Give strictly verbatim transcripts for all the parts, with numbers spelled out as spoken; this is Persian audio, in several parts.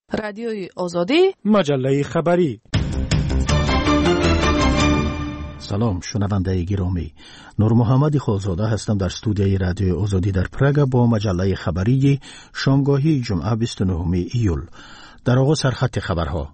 رادیوی آزادی، مجله خبری. سلام شنونده گرامی، نور محمد خالزاده هستم در استودیوی رادیوی آزادی در پراگ با مجله خبری شامگاهی جمعه بیست و نهم ایول. در آغاز سرخط خبرها.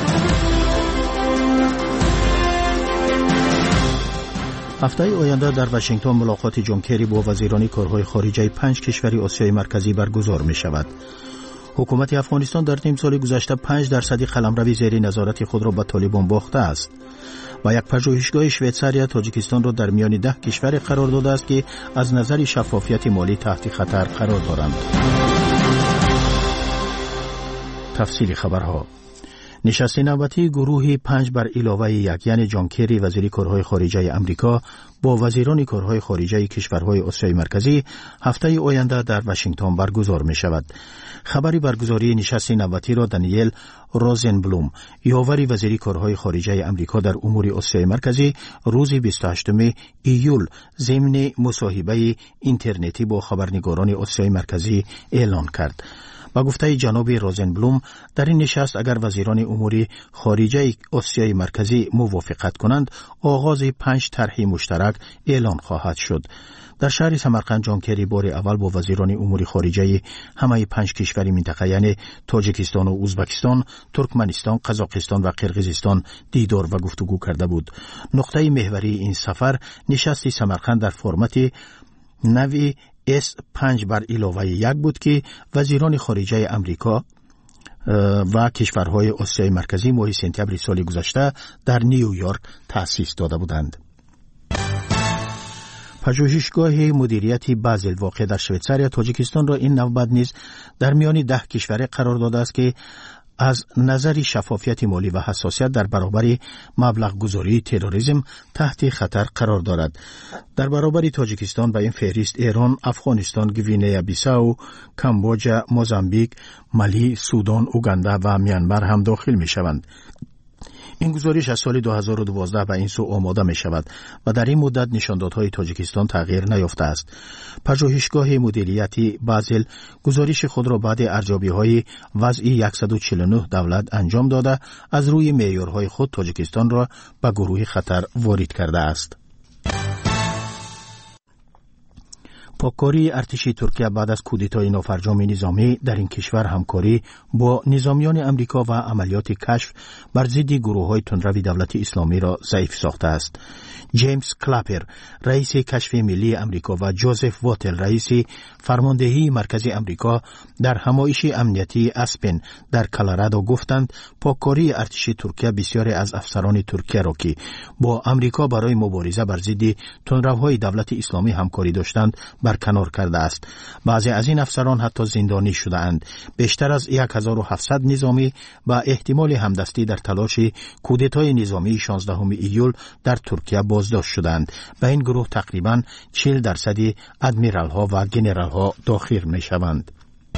هفته آینده در واشنگتن ملاقات جان کری با وزیران کارهای خارجه پنج کشور آسیای مرکزی برگزار می شود. حکومت افغانستان در نیم سال گذشته پنج درصدی قلمروی زیر نظارت خود را به طالبان باخته است و یک پژوهشگاه شویتزاریا تاجیکستان را در میان ده کشور قرار داده است که از نظر شفافیت مالی تحت خطر قرار دارند. تفصیل خبرها. نشست نوبتی گروه پنج بر علاوه یک یعنی جان کری وزیر کارهای خارجه امریکا با وزیران کارهای خارجه کشورهای آسیای مرکزی هفته آینده در واشنگتن برگزار می شود. خبری برگزاری نشست نوبتی را دانیل روزنبلوم، یاور وزیر کارهای خارجه امریکا در امور آسیای مرکزی، روز بیست و هشتم ایول ضمن مصاحبه اینترنتی با خبرنگاران آسیای مرکزی اعلان کرد. با گفته جناب روزنبلوم، در این نشست اگر وزیران امور خارجه آسیای مرکزی موافقت کنند، آغاز پنج طرح مشترک اعلان خواهد شد. در شهر سمرقند جان کری بار اول با وزیران امور خارجه همه پنج کشور منطقه یعنی تاجیکستان و ازبکستان، ترکمنستان، قزاقستان و قرقیزستان دیدار و گفتگو کرده بود. نقطه محوری این سفر نشست سمرقند در فرمت نوی اس پنج بر علاوه یک بود که وزیران خارجه امریکا و کشورهای آسیای مرکزی ماه سپتامبر سال گذشته در نیویورک تأسیس داده بودند. پژوهشگاه مدیریت بازل واقع در شویتزاریا تاجیکستان را این نوبت نیز در میان ده کشور قرار داده است که از نظر شفافیت مالی و حساسیت در برابر مبلغ گذاری تروریسم تحت خطر قرار دارد. در برابر تاجیکستان به این فهرست ایران، افغانستان، گوینه بیساو، کامبوجا، موزامبیک، مالی، سودان، اوگاندا و میانمار هم داخل می شوند. این گزارش از سال دو هزار و دوازده به این سو آماده می شود و در این مدت نشاندادهای تاجیکستان تغییر نیافته است. پژوهشگاه مدیریتی بازل گزارش خود را بعد ارزیابی های وضعی صد و چهل و نه دولت انجام داده از روی معیارهای خود تاجیکستان را به گروه خطر وارد کرده است. پاککاری ارتش ترکیه بعد از کودتای نافرجام نظامی در این کشور همکاری با نظامیان امریکا و عملیات کشف بر ضد گروه‌های تندرو دولت اسلامی را ضعیف ساخته است. جیمز کلاپر رئیس کشف ملی امریکا و جوزف واتل رئیس فرماندهی مرکز امریکا در همایش امنیتی اسپن در کلرادو گفتند پاککاری ارتش ترکیه بسیاری از افسران ترکیه را که با امریکا برای مبارزه بر ضد تندروهای دولت اسلامی همکاری داشتند برکنار کرده است. بعضی از این افسران حتی زندانی شده اند. بیشتر از هزار و هفتصد نظامی با احتمال همدستی در تلاش کودتای نظامی شانزدهم ایول در ترکیه بازداشت شدند. به این گروه تقریباً چهل درصد ادمیرال ها و گنرال ها داخل می شوند.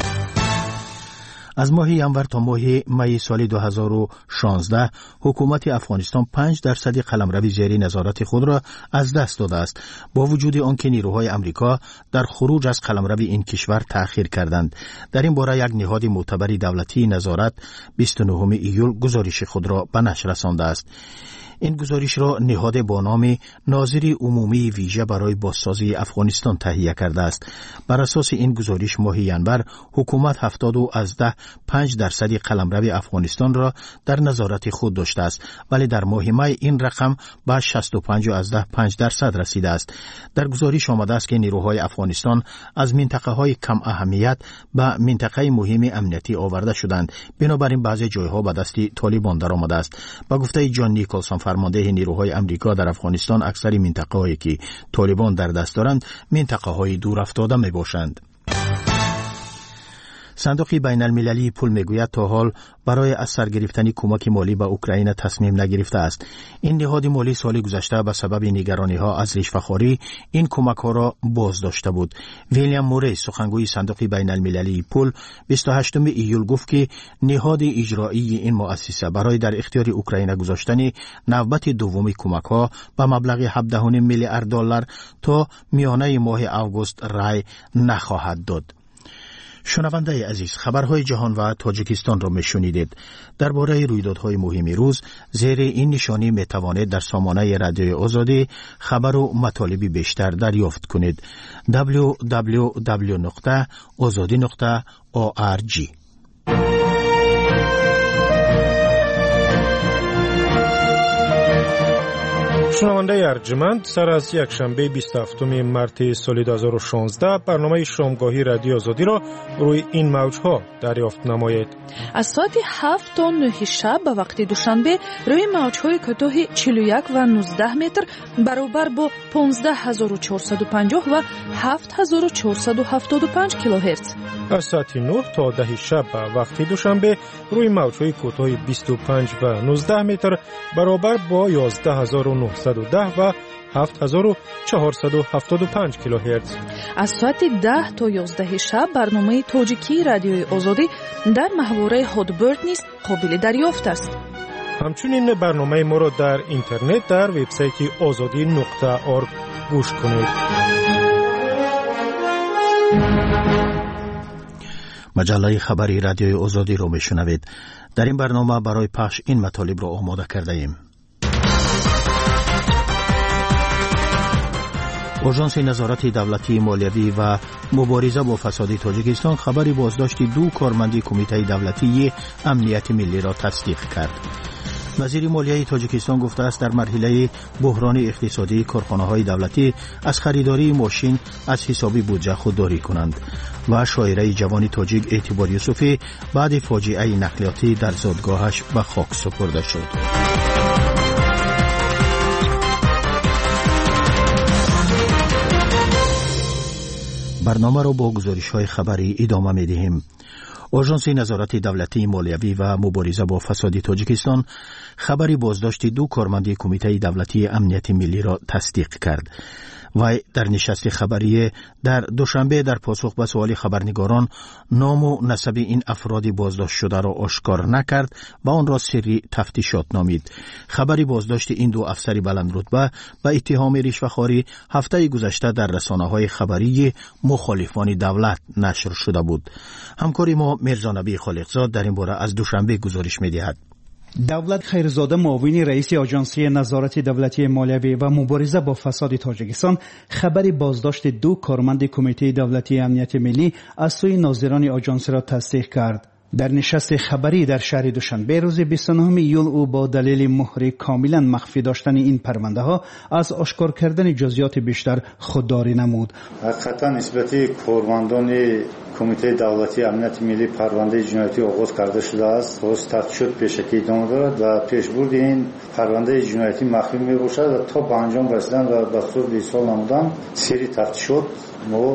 از ماه ینور تا ماه می سال دو هزار و شانزده حکومت افغانستان پنج درصد قلمروی زیر نظارت خود را از دست داده است، با وجود آنکه نیروهای امریکا در خروج از قلمروی این کشور تأخیر کردند. در این باره یک نهاد معتبر دولتی نظارت بیست و نهم ایول گزارش خود را به نشر رسانده است. این گزارش را نهاد با نام ناظر عمومی ویژه برای بازسازی افغانستان تهیه کرده است. بر اساس این گزارش ماه ینور حکومت هفتاد و از ده پنج درصد قلمرو افغانستان را در نظارت خود داشته است، ولی در ماه می این رقم به شصت و پنج از ده پنج درصد رسیده است. در گزارش آمده است که نیروهای افغانستان از منطقه های کم اهمیت به منطقه مهم امنیتی آورده شدند، بنابراین بعضی جایها به دست طالبان درآمده است. با گفته جان نیکلسون فرمانده نیروهای امریکا در افغانستان، اکثر منطقه‌هایی که طالبان در دست دارند منطقه‌های دور افتاده میباشند. صندوق بین المللی پول میگوید تا حال برای از سر گرفتن کمک مالی به اوکراین تصمیم نگرفته است. این نهاد مالی سال گذشته به سبب نگرانی ها از رشوه‌خواری این کمک ها را باز داشته بود. ویلیام موری سخنگوی صندوق بین المللی پول بیست و هشتم ایول گفت که نهاد اجرایی این مؤسسه برای در اختیار اوکراین گذاشتن نوبت دوم کمک ها به مبلغ هفده و نیم میلیارد دلار تا میانه ماه آگوست رای نخواهد داد. شنونده عزیز، خبرهای جهان و تاجیکستان را میشنیدید. درباره رویدادهای مهم روز زیر این نشانی میتوانید در سامانه رادیوی آزادی خبر و مطالبی بیشتر دریافت کنید. دبلیو دبلیو دبلیو نقطه آزادی نقطه او آر جی. شنونده ارجمند، سر از یک شنبه بیست و هفتم مارس سال دو هزار و شانزده برنامه شامگاهی رادیو آزادی را روی این موجها دریافت نمایید. از ساعت هفت تا نه شب به وقت دوشنبه روی موجهای کوتاه چهل و یک و نوزده متر برابر با پانزده هزار و چهارصد و پنجاه و هفت هزار و چهارصد و هفتاد و پنج کیلوهرتز. از ساعت نه تا ده شب به وقت دوشنبه روی موجهای کوتاه بیست و پنج و نوزده متر برابر با یازده هزار و نهصد و ده و هفت هزار و چهارصد و هفتاد و پنج کیلوهرتز. از ساعت ده تا یازده شب برنامه تاجیکی رادیوی آزادی در محوره هادبرد نیز قابل دریافت است. همچنین برنامه ما را در اینترنت در وبسایت آزادی نقطه اورگ گوش کنید. مجله خبری رادیوی آزادی را میشنوید. در این برنامه برای پخش این مطالب را آماده کرده ایم. آژانس نظارت دولتی مالیوی و مبارزه با فساد تاجیکستان خبری بازداشت دو کارمند کمیته دولتی امنیت ملی را تصدیق کرد. وزیر مالیه تاجیکستان گفته است در مرحله بحران اقتصادی کارخانه‌های دولتی از خریداری ماشین از حسابی بودجه خودداری کنند و شاعره جوان تاجیک اعتبار یوسفی بعد فاجعه نقلیاتی در زادگاهش به خاک سپرده شد. برنامه را با گزارش‌های خبری ادامه می‌دهیم. آژانس نظارت دولتی مالیوی و مبارزه با فساد تاجیکستان خبری بازداشت دو کارمند کمیته دولتی امنیت ملی را تصدیق کرد. و در نشست خبری در دوشنبه در پاسخ به سوال خبرنگاران نام و نسب این افراد بازداشت شده را آشکار نکرد و آن را سری تفتیشات نامید. خبری بازداشت این دو افسر بلند رتبه به اتهام رشوه‌خواری هفته گذشته در رسانه‌های خبری مخالفان دولت نشر شده بود. همکار ما میرزا نبی خالقزاد در این باره از دوشنبه گزارش می‌دهد. دولت خیرزاده معاون رئیس آژانسی نظارت دولتی مالیوی و مبارزه با فساد تاجیکستان خبر بازداشت دو کارمند کمیته دولتی امنیت ملی از سوی ناظران آژانسی را تصدیق کرد. در نشست خبری در شهر دوشنبه روز بیست و نه ایول او با دلیل مهر کاملا مخفی داشتن این پرونده ها از آشکار کردن جزئیات بیشتر خودداری نمود. حقیقتا نسبت کارمندان کمیته دولتی امنیت ملی پرونده جنایتی آغاز کرده شده است. باز تفتیشات پیشکی ادامه دارد و پیشبرد این پرونده جنایتی مخفی می باشد و تا به انجام رسیدن و دستور ایصال نمودن سری تفتیشات ما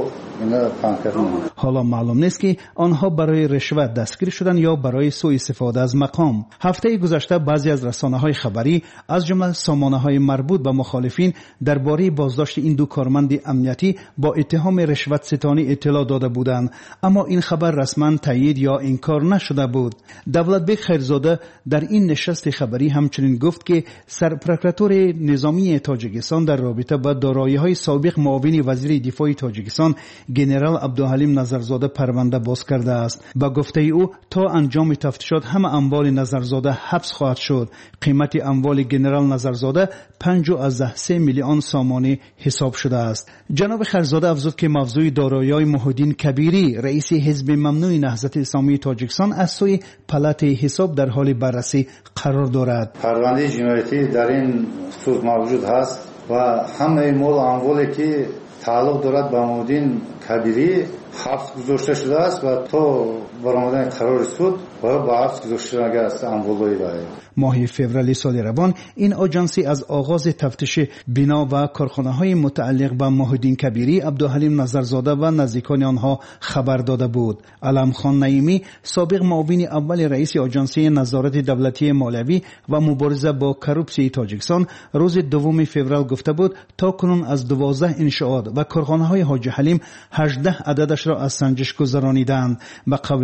حالا معلوم نیست که آنها برای رشوت دستگیر شدن یا برای سوء استفاده از مقام. هفته گذشته بعضی از رسانه‌های خبری از جمله سامانه‌های مربوط به مخالفین درباره بازداشت این دو کارمند امنیتی با اتهام رشوت ستانی اطلاع داده بودند، اما این خبر رسما تایید یا انکار نشده بود. دولتبک خیرزاده در این نشست خبری همچنین گفت که سرپرکراتور نظامی تاجیکستان در رابطه با دارایی‌های سابق معاون وزیر دفاع تاجیکستان گنرال عبدالحلیم نظرزاده پرونده باز کرده است. با گفته او تا انجام تفتیشات همه اموال نظرزاده حبس خواهد شد. قیمت اموال گنرال نظرزاده پنج و سه میلیون سامانی حساب شده است. جناب خیرزاده افزود که موضوع دارایی‌های محیدین کبیری رئیس حزب ممنوع نهضت اسلامی تاجیکستان از سوی پلات حساب در حال بررسی قرار دارد. پرونده جنایتی در این خصوص موجود است و همه مال و اموالی که تعلق دارد به محیدین کبیری حبس گذاشته شده است و تا برآمدن قرار سود و با حبس گذاشته اگر است اموالای دارد. ماه فوریه سال روان این آژانسی از آغاز تفتیش بنا و کارخانه‌های متعلق به محیدین کبیری عبدالحلیم نظرزاده و نزدیکان آنها خبر داده بود. علم خان نعیمی سابق معاون اول رئیس آژانسی نظارت دولتی مالیوی و مبارزه با کروپسی تاجیکستان روز دوم فوریه گفته بود تا کنون از دوازده انشاءات و کارخانه‌های حاجی حلیم هجده عددش را از سنجش گذرانیدند. به قول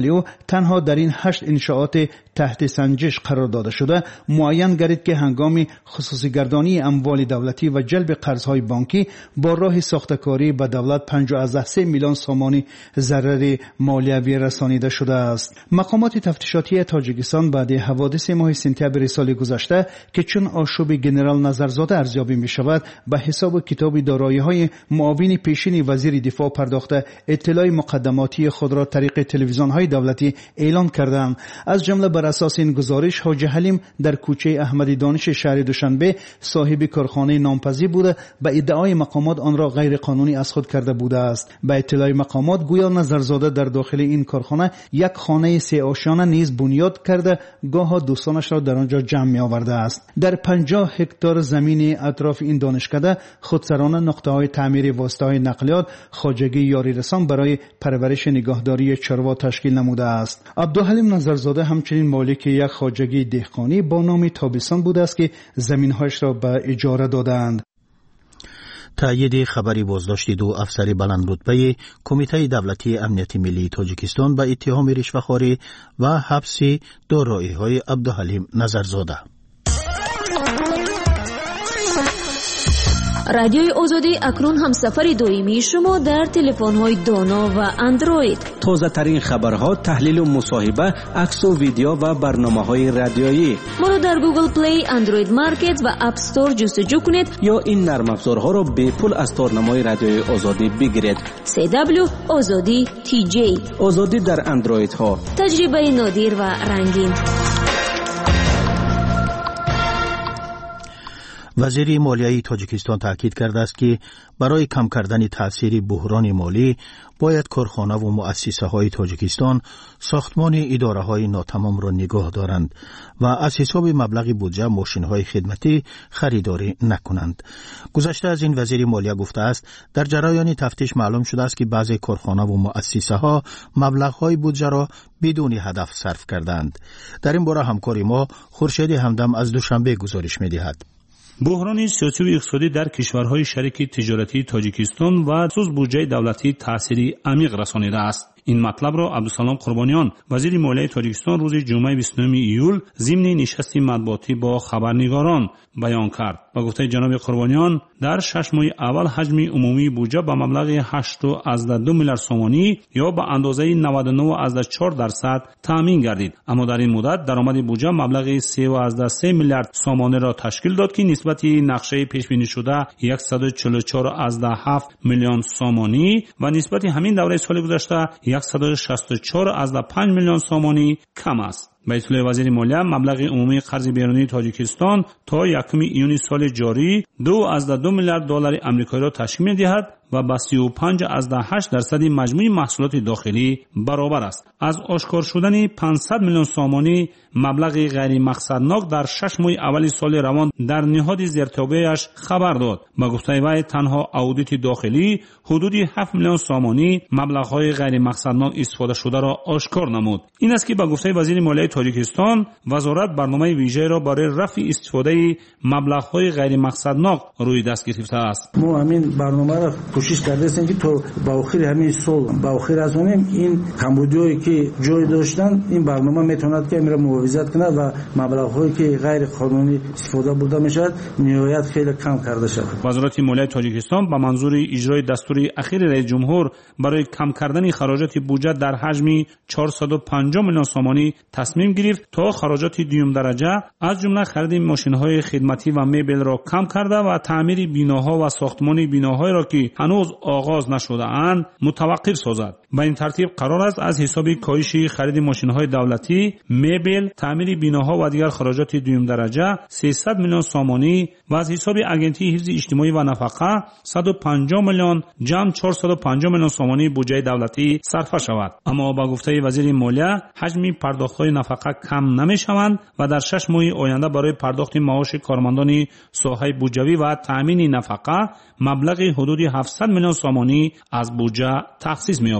قبلی او تنها در این هشت انشاءات تحت سنجش قرار داده شده معین گردید که هنگام خصوصی گردانی اموال دولتی و جلب قرضهای بانکی با راه ساختکاری به دولت پنجاه و سه میلیون سامانی ضرر مالیوی رسانیده شده است. مقامات تفتیشاتی تاجیکستان بعد حوادث ماه سپتامبر سال گذشته که چون آشوب گنرال نظرزاده ارزیابی می شود به حساب کتاب دارایی‌های معاون پیشین وزیر دفاع پرداخته اطلاع مقدماتی خود را طریق تلویزیون‌های دولتی اعلام کردند. از جمله بر اساس این گزارش حاج حلیم در کوچه احمدی دانش شهر دوشنبه صاحب کارخانه نامپذیر بوده به ادعای مقامات آن را غیر قانونی از خود کرده بوده است. به اطلاع مقامات گویا نظرزاده در داخل این کارخانه یک خانه سه آشیانه نیز بنیاد کرده گاه دوستانش را در آنجا جمع می آورده است. در پنجاه هکتار زمین اطراف این دانشکده خودسرانه نقطه‌های تعمیر واسطه‌های نقلیات خواجگی یاری رسان برای پرورش نگهداری چروا تشکیل نموده است. عبدالحلیم نظرزاده همچنین مالک یک خواجگی دهقانی با نام تابستان بوده است که زمین‌هایش را به اجاره دادند. تأیید خبری بازداشت دو افسر بلند رتبه کمیته دولتی امنیت ملی تاجیکستان به اتهام رشوه‌خواری و حبس دارایی‌های عبدالحلیم نظرزاده. رادیوی آزادی اکنون هم سفر دائمی شما در تلفن‌های دانا و اندروید. تازه ترین خبرها، تحلیل و مصاحبه، عکس و ویدیو و برنامه‌های رادیویی. ما را در گوگل پلی، اندروید مارکت و اپ استور جستجو کنید یا این نرم افزارها را به پول از تارنمای رادیوی آزادی بگیرید. سی دبلیو آزادی تی جی. آزادی در اندروید ها. تجربه نادر و رنگین. وزیر مالیه تاجیکستان تاکید کرده است که برای کم کردن تاثیر بحران مالی باید کارخانه و مؤسسه های تاجیکستان ساختمان اداره های ناتمام را نگاه دارند و از حساب مبلغ بودجه ماشین های خدمتی خریداری نکنند. گذشته از این وزیر مالیه گفته است در جریان تفتیش معلوم شده است که بعضی کارخانه و مؤسسه ها مبلغ های بودجه را بدون هدف صرف کردند. در این باره همکار ما خورشید همدم از دوشنبه گزارش می‌دهد. بحران سیاسی و اقتصادی در کشورهای شریک تجارتی تاجیکستان و خصوص بودجه دولتی تأثیری عمیق رسانیده است. این مطلب را عبدالسلام قربانیان وزیر مالیه تاجیکستان روز جمعه بیست و نهم ایول ضمن نشست مطبوعاتی با خبرنگاران بیان کرد و گفته جناب قربانیان در شش ماه اول حجم عمومی بودجه به مبلغ هشت و دو میلیارد سومانی یا به اندازه نود و نه و چهار درصد تامین گردید، اما در این مدت درآمد بودجه مبلغ سه و سه میلیارد سومانی را تشکیل داد که نسبت نقشه پیش بینی شده صد و چهل و چهار و هفت میلیون سومانی و نسبت همین دوره سال گذشته صد و شصت و چهار و پنج میلیون سومانی کم است. به اطلاع وزیر مالیه مبلغ عمومی قرض بیرونی تاجیکستان تا یکم ایون سال جاری دو و دو میلیارد دلار آمریکایی را تشکیل می‌دهد و با سی و پنج و هشت درصد مجموع محصولات داخلی برابر است. از آشکار شدن پانصد میلیون سومانی مبلغ غیر مقصدناک در شش ماه اول سال روان در نهاد زیرتابعش خبر داد. با گفته وی تنها اودیت داخلی حدود هفت میلیون سومانی مبلغ‌های غیر مقصدناک استفاده شده را آشکار نمود. این است که با گفته وزیر مالیه تاجیکستان وزارت برنامه ویژه را برای رفع استفاده مبلغ‌های غیر مقصدناک روی دست گرفته است. ما همین برنامه را کوشش کرده هستیم که تا با آخر همین سال با آخر از اون این کمبودیایی که جای داشتن این برنامه میتواند که امر مبارزت کنه و مبلغ‌هایی که غیر قانونی استفاده برده میشد نهایت خیلی کم کرده شود. وزارت مالیه تاجیکستان با منظور اجرای دستور اخیر رئیس جمهور برای کم کردن خراجات بودجه در حجم چهارصد و پنجاه میلیون سومانی تصمیم گرفت تا خراجات دوم درجه از جمله خرید ماشین‌های خدمتی و مبل را کم کرده و تعمیر بیناها و ساختمان بیناهایی را که هنوز آغاز نشده اند متوقف سازد. با این ترتیب قرار است از حساب کاهش خرید ماشین‌های دولتی، مبل، تعمیر بیناها و دیگر خراجات دوم درجه سیصد میلیون سومانی و از حساب اگنتی حفظ اجتماعی و نفقه صد و پنجاه میلیون جمع چهارصد و پنجاه میلیون سومانی بودجه دولتی صرف شود. اما با گفته وزیر مالیه حجم پرداخت‌های نفقه کم نمی‌شوند و در شش ماه آینده برای پرداخت معاش کارمندان ساحه بودجوی و تامین نفقه مبلغ حدود هفتصد میلیون سومانی از بودجه تخصیص می‌یابد.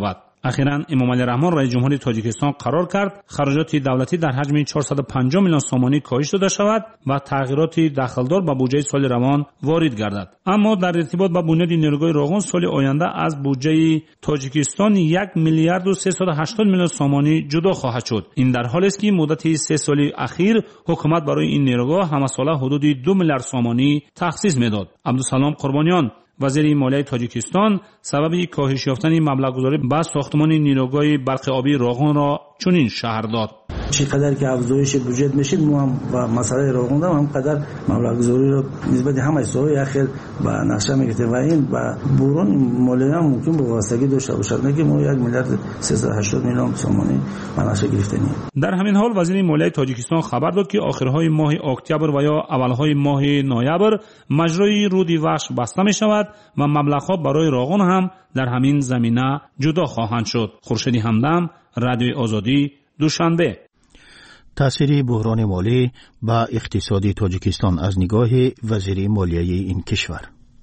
اخیراً امام علی رحمان رئیس جمهور تاجیکستان قرار کرد خراجات دولتی در حجم چهارصد و پنجاه میلیون سومانی کاهش داده شود و تغییرات دخلدار به بودجه سال روان وارد گردد. اما در ارتباط با بنیاد نیروگاه روغن سال آینده از بودجه تاجیکستان یک میلیارد و سیصد و هشتاد میلیون سومانی جدا خواهد شد. این در حالی است که مدت سه سالی اخیر حکومت برای این نیروگاه همساله حدود دو میلیارد سومانی تخصیص میداد. عبدالسلام قربانیان وزیر مالیه تاجیکستان سبب کاهش یافتن مبلغ‌گذاری به ساختمان نیروگاه برق آبی روغن را چنین شرح داد: چقدر که افزایش بودجه میشه ما هم و مسئله روغن هم همقدر مبلغ‌گذاری رو نسبت همه سوی اخیر با نقشه میگیره و این با برون مالیه هم ممکن به واسطگی داشته باشد، نه که ما یک میلیارد سیصد و هشتاد میلیون سومانی با نقشه گرفتنی. در همین حال وزیر مالیه تاجیکستان خبر داد که آخرهای ماه اکتبر و یا اولهای ماه نوامبر مجرای رودی وحش بسته می شود و مبلغ‌ها برای روغن هم در همین زمینه جدا خواهند شد. خورشید همدم، رادیوی آزادی، دوشنبه. تأثیر بحران مالی و اقتصادی تاجیکستان از نگاه وزیر مالیه این کشور.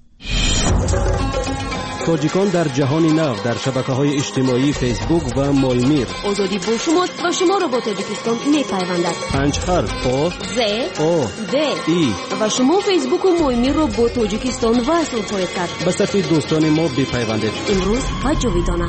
تاجیکان در جهان نو در شبکه‌های اجتماعی فیسبوک و مایمیر. آزادی با شما و شما را با تاجیکستان می‌پیوندد. پنج حرف آ ز آ د ای و شما فیسبوک و مایمیر را با تاجیکستان وصل خواهید کرد. به صفحه دوستان ما بپیوندید. امروز و جاویدانه.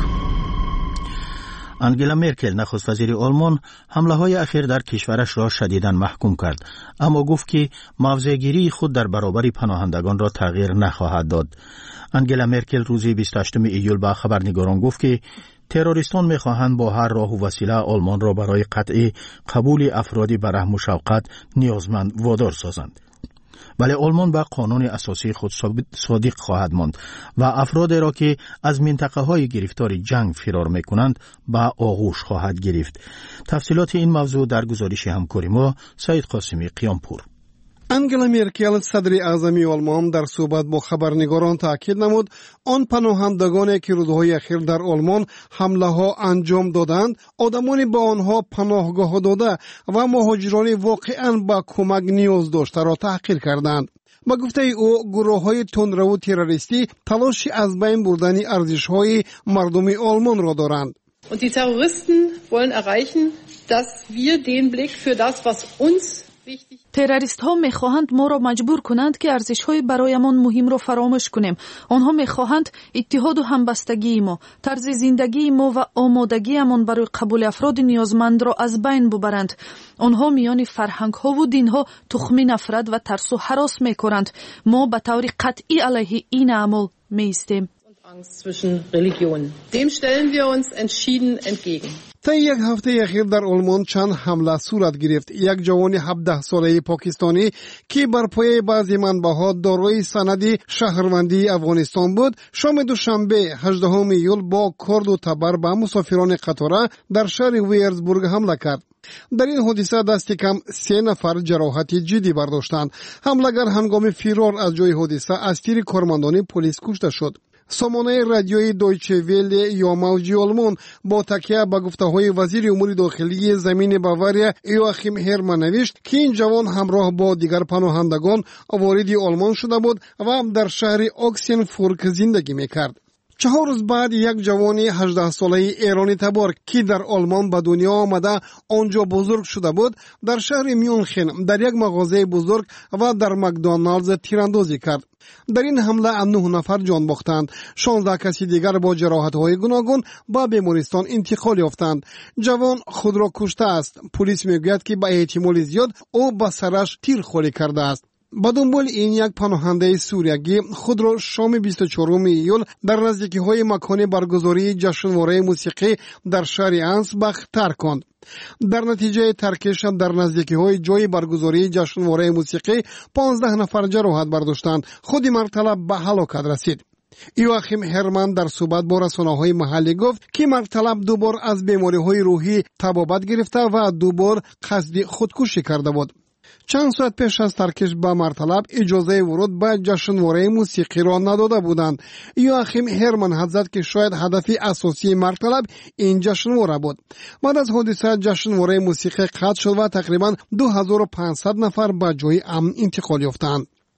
انگلا مرکل نخست وزیر آلمان حمله های اخیر در کشورش را شدیداً محکوم کرد، اما گفت که موضع‌گیری خود در برابر پناهندگان را تغییر نخواهد داد. انگلا مرکل روز بیست و هشتم ایول به خبرنگاران گفت که تروریستان می‌خواهند با هر راه و وسیله آلمان را برای قطع قبول افرادی به رحم و شفقت نیازمند وادار سازند. ولی آلمان به قانون اساسی خود صادق خواهد ماند و افرادی را که از منطقه های گرفتار جنگ فرار میکنند به آغوش خواهد گرفت. تفصیلات این موضوع در گزارش همکاری ما سعید قاسمی قیامپور. انگلا مرکل صدر اعظم آلمان در صحبت با خبرنگاران تاکید نمود آن پناهندگانی که روزهای اخیر در آلمان حمله ها انجام دادند آدمانی با آنها پناهگاه داده و مهاجران واقعا با کمک نیاز داشته را تحقیر کردند. با گفته او گروه های تندرو تروریستی تلاش از بین بردن ارزش های مردم آلمان را دارند. Und die Terroristen wollen erreichen, dass wir den Blick für das, was uns تروریست ها می خواهند ما را مجبور کنند که ارزش های برایمان مهم را فراموش کنیم. آنها می خواهند اتحاد و همبستگی ما، طرز زندگی ما و آمادگیمان برای قبول افراد نیازمند را از بین ببرند. آنها میان فرهنگ ها و دین ها تخم نفرت و ترس و هراس می کنند. ما به طور قطعی علیه این عمل می ایستیم. zwischen Religionen. Dem stellen wir uns entschieden entgegen. تا یک هفته اخیر در آلمان چند حمله صورت گرفت. یک جوان هفده ساله پاکستانی که بر پایه بعضی منبع‌ها دارای سند شهروندی افغانستان بود، شام دوشنبه هجدهم ایول با کارد و تبر به مسافران قطار در شهر ویرزبورگ حمله کرد. در این حادثه دست کم سه نفر جراحت جدی برداشتند. حمله‌گر هنگام فرار از جای حادثه از تیر کارمندان پلیس کشته شد. سامانه رادیویی دویچه ویله یا موجی آلمان با تکیه به گفته‌های وزیر امور داخلی زمین باواریا یواخیم هرمان نوشت که این جوان همراه با دیگر پناهندگان وارد آلمان شده بود و در شهر اکسنفورک زندگی میکرد. چهار روز بعد یک جوان هجده ساله ایرانی تبار که در آلمان به دنیا آمده آنجا بزرگ شده بود در شهر میونخن در یک مغازه بزرگ و در مکدونالدز تیراندازی کرد. در این حمله نه نفر جان باختند. شانزده کسی دیگر با جراحت‌های گوناگون به بیمارستان انتقال یافتند. جوان خود را کشته است. پلیس میگوید که به احتمال زیاد او به سرش تیر خوری کرده است. با دنبال این یک پناهنده سوریایی خود را شام بیست و چهارم ایول در نزدیکی‌های مکان برگزاری جشنواره موسیقی در شهر انسبخ ترک کند. در نتیجه ترکش در نزدیکی‌های جای برگزاری جشنواره موسیقی پانزده نفر جراحت برداشتند. خود مرد به هلاکت رسید. یواخیم هرمان در صحبت با رسانه‌های محلی گفت که مرد دوبار از بیماری‌های روحی تبابت گرفته و دوبار قصد خودکشی کرده بود. چند ساعت پیش از ترکش به مرطلب اجازه ورود به جشنواره موسیقی را نداده بودند. یواخیم هرمان حد زد که شاید هدف اساسی مرطلب این جشنواره بود. بعد از حادثه جشنواره موسیقی قطع شد و تقریبا دو هزار و پانصد نفر به جای امن انتقال یافتند.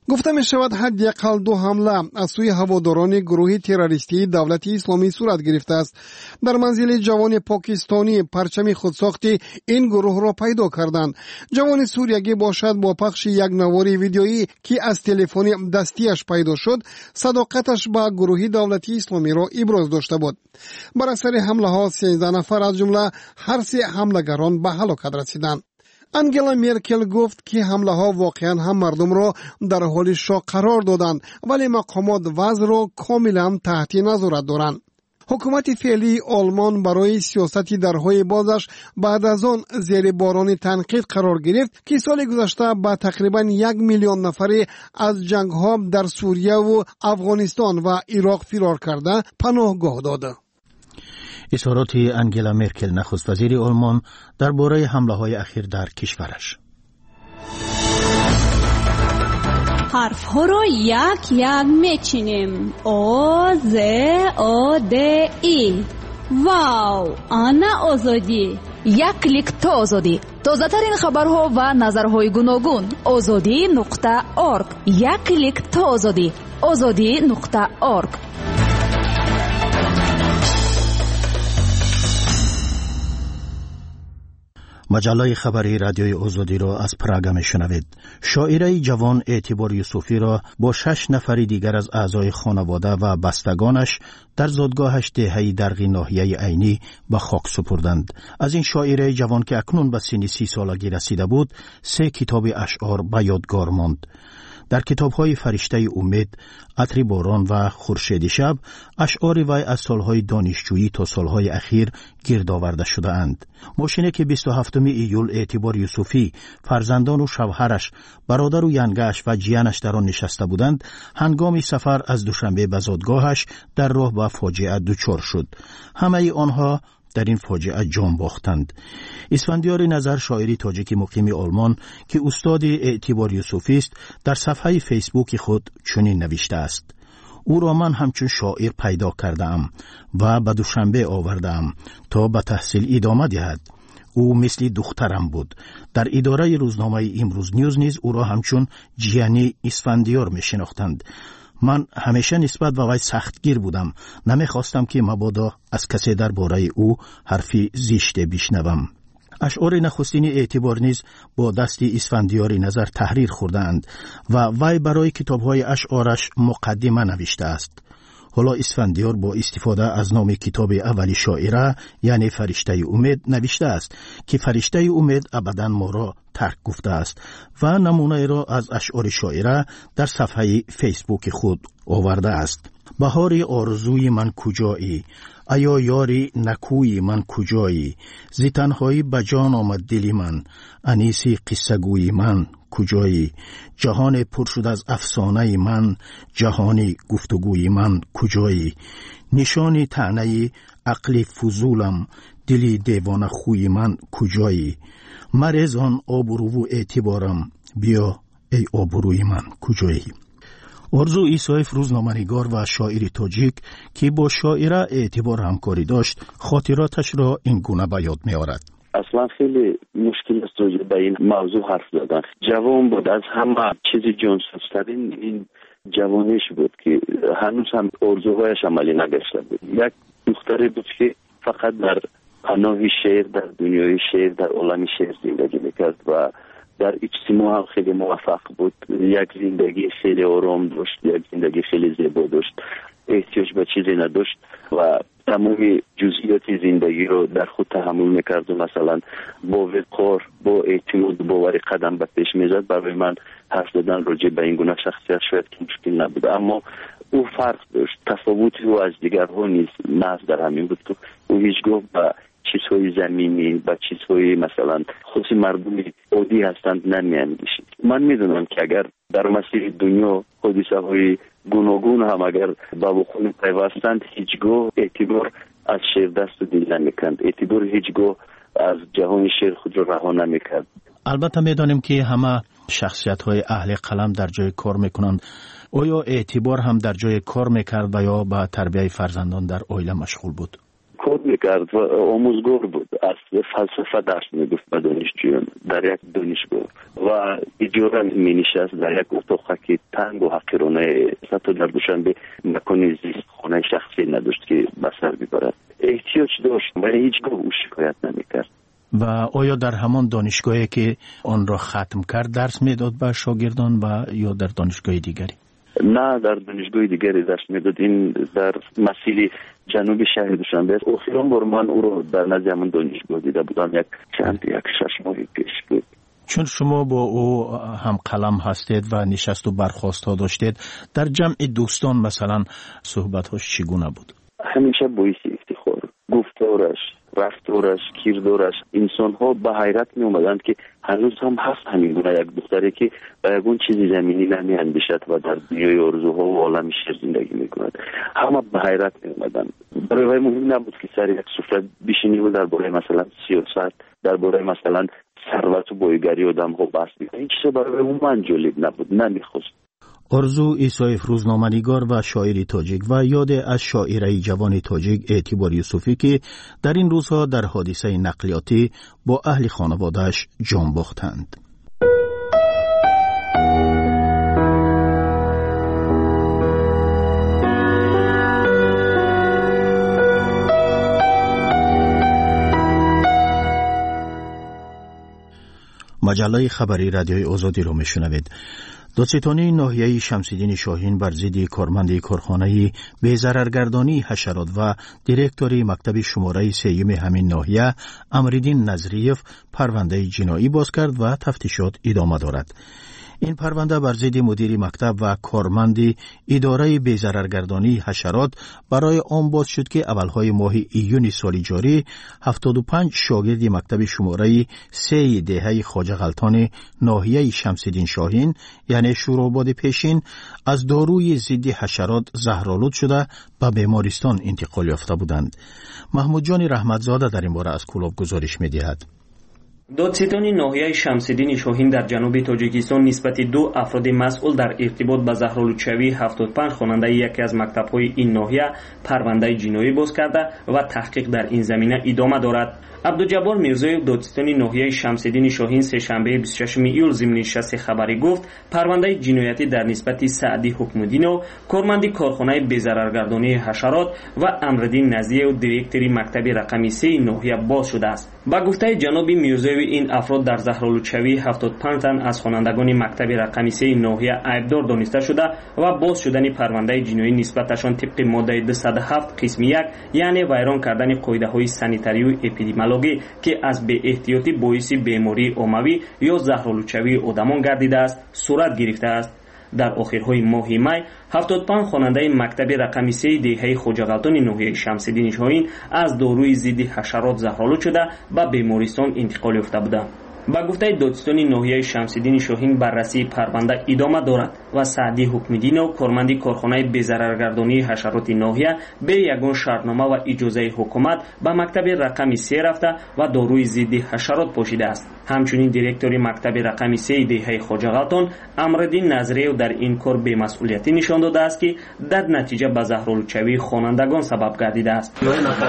گفته می شود حداقل دو حمله از سوی هواداران گروه تروریستی دولت اسلامی صورت گرفته است. در منزل جوان پاکستانی پرچم خودساختی این گروه را پیدا کردند. جوان سوریایی باشد با پخش یک نوار ویدیویی که از تلفن دستیش پیدا شد صداقتش با گروه دولت اسلامی را ابراز داشته بود. بر اثر حمله ها سیزده نفر از جمله هر سه حملگران به هلاکت رسیدند. انگلا مرکل گفت که حمله ها واقعا هم مردم را در حال شوق قرار دادند ولی مقامات وضع را کاملا تحت نظارت دارند. حکومت فعلی آلمان برای سیاست درهای بازش بعد از آن زیر باران تنقید قرار گرفت که سال گذشته به تقریبا یک میلیون نفری از جنگ ها در سوریه و افغانستان و عراق فرار کرده پناهگاه داده. اظهارات انگلا مرکل نخست وزیر آلمان درباره حمله های اخیر در کشورش. حرف ها را یک یک میچینیم. او ز او د ای. واو، آنا آزادی. یک کلیک تا آزادی. تازه ترین خبرها و نظرهای گوناگون. آزادی نقطه اورگ. یک کلیک تا آزادی. آزادی نقطه اورگ. مجله خبری رادیوی آزادی را از پراگ میشنوید. شاعره جوان اعتبار یوسفی را با شش نفر دیگر از اعضای خانواده و بستگانش در زادگاهش دهه‌ای در ناحیه عینی به خاک سپردند. از این شاعره جوان که اکنون به سن سی سالگی رسیده بود، سه کتاب اشعار به یادگار ماند. در کتاب‌های فرشته امید، عطر باران و خورشید شب، اشعار وی از سالهای دانشجویی تا سالهای اخیر گرد آورده شده اند. ماشینی که بیست و هفتم ایول اعتبار یوسفی، فرزندان و شوهرش، برادر و ینگه‌اش و جیانش در آن نشسته بودند، هنگام سفر از دوشنبه به زادگاهش در راه به فاجعه دچار شد. همه آنها در این فاجعه جان باختند. اسفندیار نظر، شاعری تاجیک مقیم آلمان که استاد اعتبار یوسفی است، در صفحه فیسبوک خود چنین نوشته است: او را من همچون شاعر پیدا کردم و به دوشنبه آوردم تا به تحصیل ادامه دهد. او مثل دخترم بود. در اداره روزنامه امروز نیوز نیز او را همچون جیانی اسفندیار می شناختند. من همیشه نسبت به وی سختگیر بودم. نمیخواستم که مبادا از کسی درباره او حرفی زشت بشنوم. اشعار نخستین اعتبار نیز با دست اسفندیار نظر تحریر خوردند و وی برای کتاب‌های اشعارش مقدمه نوشته است. حالا اسفندیار با استفاده از نام کتاب اولی شاعره یعنی فرشته امید نوشته است که فرشته امید ابدا ما را ترک گفته است و نمونه را از اشعار شاعره در صفحه فیسبوک خود آورده است. بهاری آرزوی من کجایی، ایا یاری نکوی من کجایی، زی تنهایی بجان آمد دلی من، انیسی قصه گوی من کجایی، جهان پر شد از افسانه من، جهانی گفتگوی من کجایی، نشانی طعنه عقل فضولم، دلی دیوانه خوی من کجایی، مریض آن آبرو و اعتبارم، بیا ای آبروی من کجایی. آرزو ایسایف، روزنامه‌نگار و شاعر تاجیک که با شاعره اعتبار همکاری داشت، خاطراتش را این گونه به یاد می‌آورد. اصلا خیلی مشکل است راجع به این موضوع حرف زدن. جوان بود، از همه چیز جانسوزترین این جوانش بود که هنوز هم آرزوهایش عملی نگشته بود. یک دختری بود که فقط در پناه شعر، در دنیای شعر، در عالم شعر زندگی میکرد و در اجتماع هم خیلی موفق بود. یک زندگی خیلی آرام داشت، یک زندگی خیلی زیبا داشت، احتیاج به چیزی نداشت و تمام جزئیات زندگی رو در خود تحمل میکرد و مثلا با وقار، با اعتماد، باوری قدم به پیش میزد. برای من حرف زدن راجع به این گونه شخصیت شاید که مشکل نبود، اما او فرق داشت. تفاوت او از دیگرها نیز محض در همین بود که او هیچگاه به چیزهای زمینی، به چیزهای مثلا خصوصی مردم عادی هستند نمیاندیشید. من میدونم که اگر در مسیر دنیا حادثه های گوناگون هم اگر به وقوع پیوستند، هیچگاه اعتبار از شعر دست دل نمیکند، اعتبار هیچگاه از جهان شعر خود را رها نمیکرد. البته میدانیم که همه شخصیت های اهل قلم در جای کار میکنند. آیا اعتبار هم در جای کار میکرد و یا به تربیت فرزندان در عائله مشغول بود؟ کار میکرد و آموزگار بود. از فلسفه درس میگفت به دانشجویان. در یک دانشگاه و اجاره می نشست در یک اتاق که تنگ و حقیرانه حتی در دوشنبه مکان زیست خانه شخصی نداشت که به سر ببرد. احتیاج داشت ولی هیچگاه او شکایت نمیکرد. و آیا در همان دانشگاهی که آن را ختم کرد درس میداد به شاگردان و یا در دانشگاه دیگری؟ نه، در دانشگاه دیگری درس میداد. این در مسیل جنوب شهر دوشنبه است. آخرین بار من او را در نزد همون دانشگاه دیده بودم، یک چند یک شش ماه پیش بود. چون شما با او هم قلم هستید و نشست و برخاست ها داشتید، در جمع دوستان مثلا صحبت هاش چگونه بود؟ همیشه باعث افتخار، گفتارش، رفتارش، کردارش، انسان ها به حیرت می اومدند که هنوز هم هست همین گونه یک دختری که به یگون چیزی زمینی نمی اندیشد و در دنیای آرزوها و عالم شعر زندگی می کند. همه به حیرت می اومدند. برای وی مهم نبود که سر یک سفره بشینی و درباره مثلا سیاست، درباره مثلا ثروت و بایگری آدم ها بحث می‌کنه. این چیزا برای من جالب نبود، نمیخواست. آرزو عیسایف، روزنامه‌نگار و شاعر تاجیک و یاد از شاعره جوان تاجیک اعتبار یوسفی که در این روزها در حادثه نقلیاتی با اهل خانواده‌اش جان باختند. مجله خبری رادیوی آزادی رو میشنوید. دادستانی ناحیه شمس‌الدین شاهین بر ضد کارمند کارخانه بی‌ضررگردانی حشرات و دیرکتوری مکتب شماره سیوم همین ناحیه امرالدین نظریف پرونده جنایی باز کرد و تفتیشات ادامه دارد. این پرونده بر ضد مدیر مکتب و کارمند اداره بی‌ضررگردانی حشرات برای آن باز شد که اولهای ماه ایون سال جاری هفتاد و پنج شاگرد مکتب شماره سه دهه خواجه غلطان ناحیه شمس‌الدین شاهین یعنی شوراباد پیشین از داروی ضد حشرات زهرآلود شده به بیمارستان انتقال یافته بودند. محمود جان رحمتزاده در این باره از کلاب گزارش می‌دهد. دادستانی ناحیه شمس‌الدین شاهین در جنوب تاجیکستان نسبت دو افراد مسئول در ارتباط با زهرآلودشوی هفتاد و پنج خواننده یکی از مکتب‌های این ناحیه پرونده جنایی باز کرده و تحقیق در این زمینه ادامه دارد. عبدالجبار میرزایف، دادستانی ناحیه شمس‌الدین شاهین سه شنبه بیست و ششم ایول ضمن نشست خبری گفت پرونده جنایتی در نسبت سعدی حکم‌الدین و کارمند کارخانه بی‌ضررگردانی حشرات و امرالدین نزیه و دیرکتوری مکتب رقمی سه ناحیه باز شده است. با گفته جناب میرزایف این افراد در زهرآلودشوی هفتاد و پنج تن از خوانندگان مکتب رقمی سه ناحیه عیبدار دانسته شده و باز شدن پرونده جنایی نسبتشان طبق ماده دویست و هفت قسم یک یعنی ویران کردن قاعده‌های سانیتاری و اپیدمیولوژی که از بی احتیاطی باعث بیماری عمومی یا زهرآلودشوی آدمان گردیده است صورت گرفته است. در آخرهای ماه می هفتاد و پنج خواننده مکتب رقمی سه دهه خواجه غلطان ناحیه شمس‌الدین شاهین از داروی ضد حشرات زهرآلود شده به بیمارستان انتقال یافته بودند. با گفته دادستانی ناحیه شمس‌الدین شاهین بررسی پرونده ادامه دارد و سعدی حکم‌الدین و کارمند کارخانه بی‌ضررگردانی حشرات ناحیه به یگان شرطنامه و اجازه حکومت به مکتب رقمی سه رفته و داروی ضد حشرات پاشیده است. همچنین دیرکتوری مکتب رقمی سه دهه خواجه غلطان امرالدین نظریف در این کار بی‌مسئولیتی نشان داده است که در نتیجه به زهرآلودشوی خوانندگان سبب گردیده است.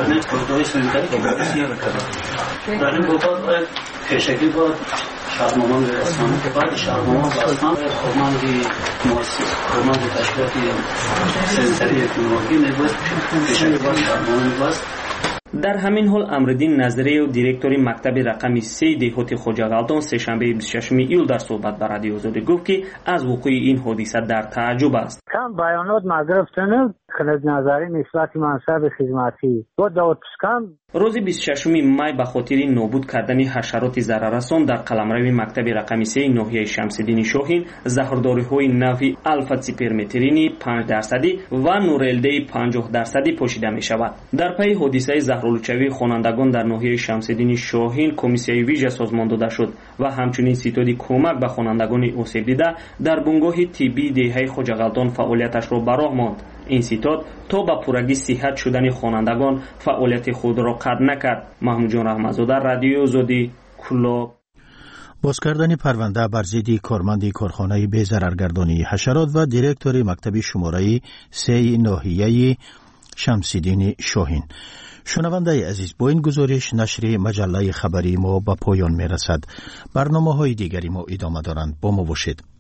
پیشگی بود شهرنامه رسانه که بعد شهرنامه رسانه کارمندی مؤسس کارمند تشکیلاتی سنتری اکونومی نبود پیشگی بود شهرنامه نبود. در همین حال امرالدین نظریف و دیرکتوری مکتب رقمی سه دهات خواجه غلطان سه شنبه بیست و ششم ایول در صحبت با رادیو آزادی گفت که از وقوع این حادثه در تعجب است. کم بیانات مگرفتن خلد نظری نسبت منصب خدمتی با داوود کم روز بیست و ششم می به خاطر نابود کردن حشرات ضرررسان در قلمرو مکتب رقمی سه ناحیه شمس‌الدین شاهین زهرداری‌های نوعی الفا سیپرمترینی پنج درصدی و نورالده پنجاه درصدی پوشیده می شود. در پی حادثه زهرآلودشوی خوانندگان در ناحیه شمس‌الدین شاهین کمیسیون ویژه سازمان داده شد و همچنین ستاد کمک به خوانندگان آسیب دیده در بنگاه طبی دهه خواجه غلطان فعالیتش را براه ماند. این ستاد تا به پورگی صحت شدن خوانندگان فعالیت خود را قطع نکرد. محمود جان رحمتزاده، رادیو آزادی، کلاب. باز کردن پرونده بر ضد کارمند کارخانه بی‌ضررگردانی حشرات و دیرکتوری مکتب شماره سه ناحیه شمس‌الدین شاهین. شنونده عزیز، با این گزارش نشر مجله خبری ما به پایان می رسد. برنامه های دیگری ما ادامه دارند. با ما باشید.